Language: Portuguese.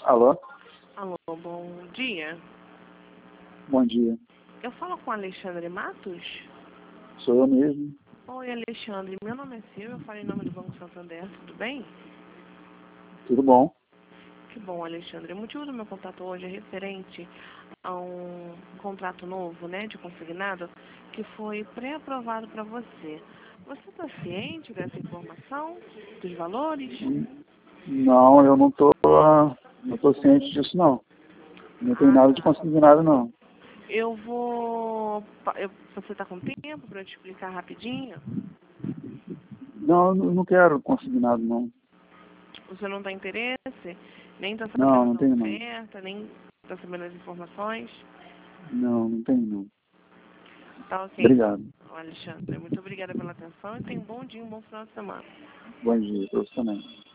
Alô? Alô, bom dia. Bom dia. Eu falo com Alexandre Matos? Sou eu mesmo. Oi, Alexandre. Meu nome é Silvia, eu falo em nome do Banco Santander, tudo bem? Tudo bom? Que bom, Alexandre. O motivo do meu contato hoje é referente a um contrato novo, né, de consignado, que foi pré-aprovado para você. Você está ciente dessa informação, dos valores? Não, eu não tô ciente disso não. Não tem nada de Tá. consignado não. Eu vou... Você está com tempo para eu te explicar rapidinho? Não, eu não quero consignado não. Você não tem interesse? Nem está Não, sabendo não da tenho não. oferta, nem está sabendo das informações? Não, não tenho não. Tá ok, então, Obrigado. Alexandre. Muito obrigada pela atenção e tenha um bom dia, um bom final de semana. Bom dia, para você também.